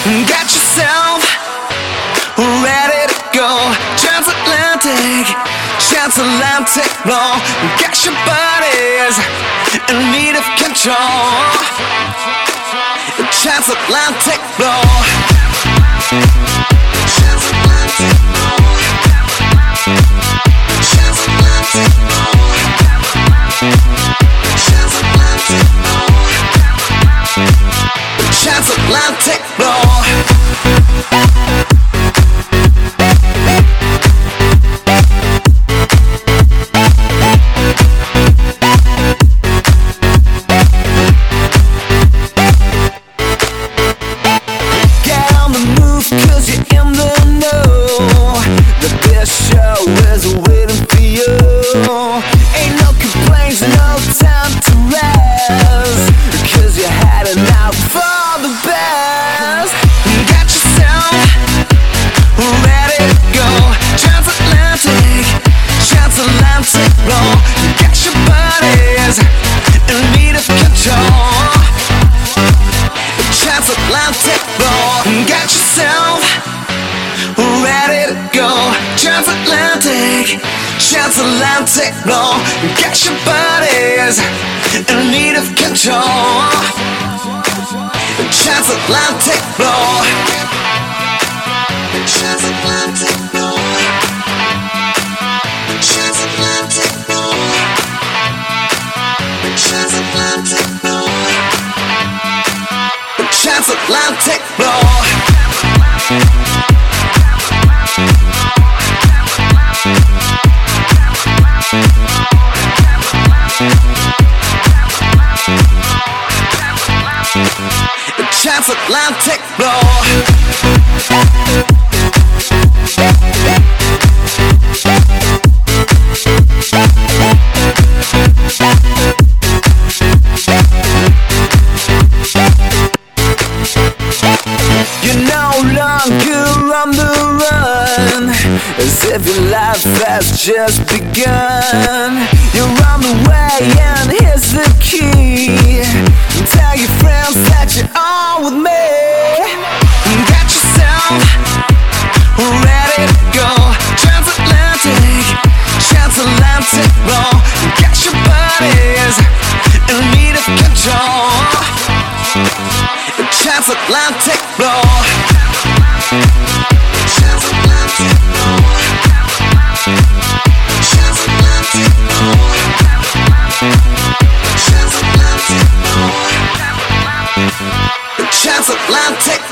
Get yourself ready to go. Transatlantic, transatlantic flow. Get your bodies in need of control. Transatlantic flow. Transatlantic flow. Transatlantic flow. Transatlantic flow. Transatlantic flow. Transatlantic flow. Get yourself ready to go. Transatlantic, transatlantic flow. Get your bodies in need of control. Transatlantic flow. Transatlantic flow. Transatlantic flow. Transatlantic flow. Transatlantic flow. Transatlantic flow. You're no longer on the run, as if your life has just begun. You're on the way and here's the key. Tell your friends that you're on with me. Get yourself ready to go. Transatlantic, transatlantic flow. Get your bodies in need of control. Transatlantic flow. Transatlantic flow. Transatlantic flow. Transatlantic flow. Transatlantic